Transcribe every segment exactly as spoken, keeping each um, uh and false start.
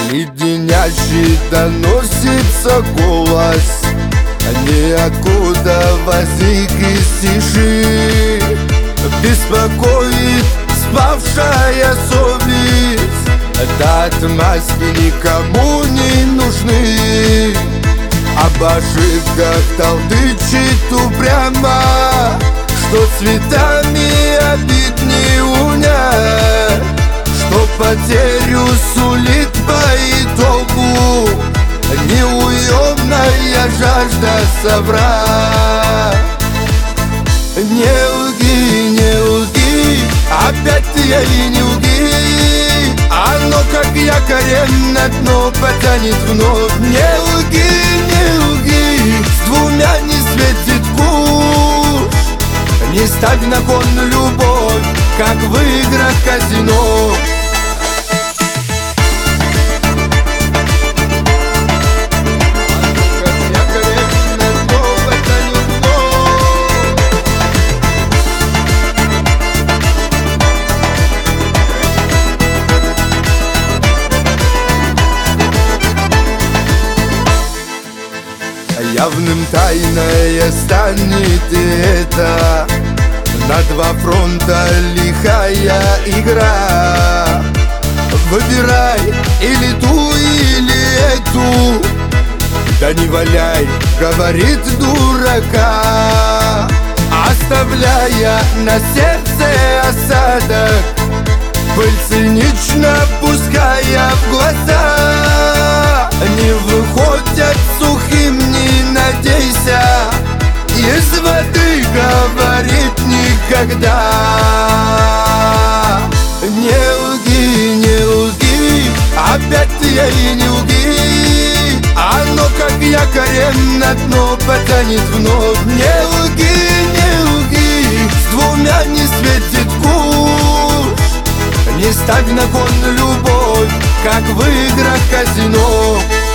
Леденящий доносится голос, ниоткуда возник из тиши. Беспокоит спавшая совесть, да отмазки никому не нужны. Об ошибках толдычит упрямо, что цветами обид не унять, что потерю сулит по итогу неуемная жажда соврать. Не лги, не лги, опять ты ей не лги, оно как якорь на дно потянет вновь. Не лги, не лги, с двумя не светит куш. Не ставь на кон любовь, как в играх казино. Явным тайное станет и это, на два фронта лихая игра. Выбирай или ту, или эту, да не валяй, говорит дурака, оставляя на сердце осадок, пыль цинично пуская в глаза. Не выходят сухим, не надейся, из воды говорит никогда. Не лги, не лги, опять ты ей не лги, оно как якорь на дно потянет вновь. Не лги, не лги, с двумя не светит куш. Не ставь на кон любовь, как в играх казино.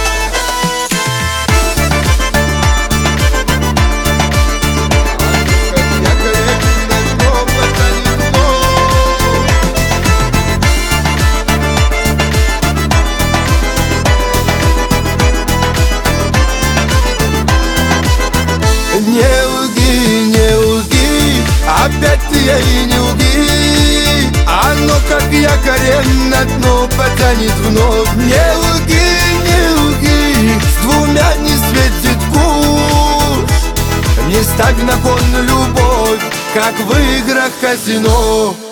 Не лги, не лги, опять ты ей не лги, оно как якорь на дно потянет вновь. Не лги, не лги, с двумя не светит куш. Не ставь на кон любовь, как в играх казино.